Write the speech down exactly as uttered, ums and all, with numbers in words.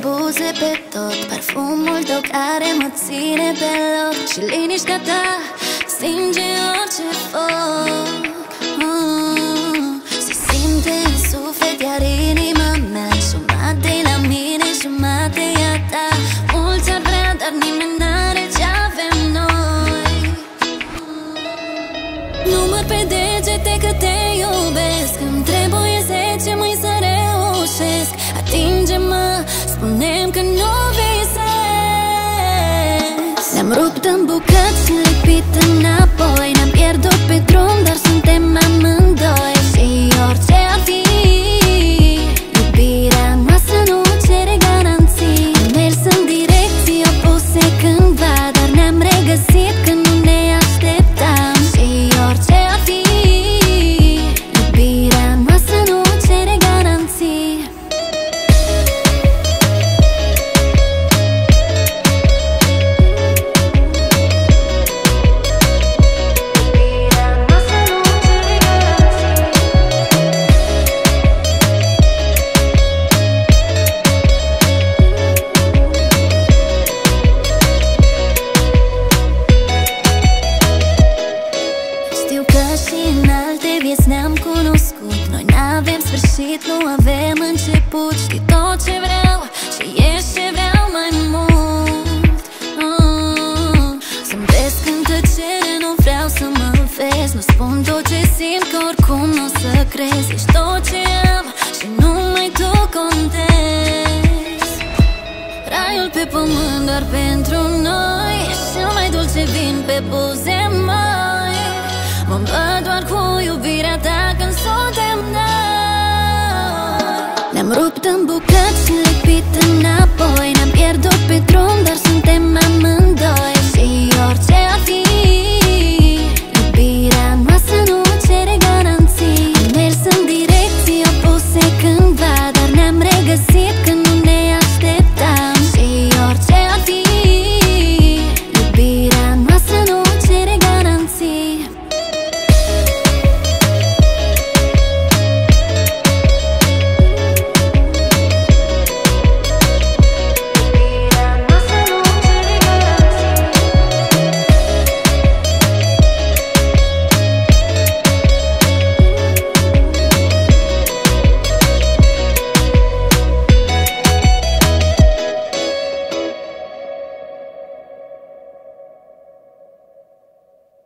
buze pe tot, parfumul tău care mă ține pe loc și liniștea ta stinge orice foc. mm. Se simte în suflet, iar inima mea jumate la mine, jumate e a ta. Mulți ar vrea, dar nimeni n-are ce avem noi. Număr pe degete că te iubesc, îmi trebuie zece mâini să reușesc. Atinge-mă, spune-mi că nu visez. Ne-am rupt în bucăți și lipit înapoi, ne-am pierdut pe drum, dar suntem amândoi. Și orice ar fi, iubirea noastră nu cere garanții. Am mers în direcții opuse cândva, dar ne-am regăsit când nu ne așteptam. Și orice ar fi, iubirea noastră nu cere garanții. Știu că și în alte vieți ne-am cunoscut. Noi n-avem sfârșit, nu avem început. Știi tot ce vreau și ești ce vreau mai mult. mm. Să-mi vezi când tăcere, nu vreau să mă vezi. Nu spun tot ce simt, că oricum n-o să crezi. Ești tot ce am și numai tu contezi. Raiul pe pământ doar pentru noi, cel mai dulce vin pe buze mai. Mă îmbăt doar cu iubirea ta când suntem noi. Ne-am rupt în bucăți și lipit în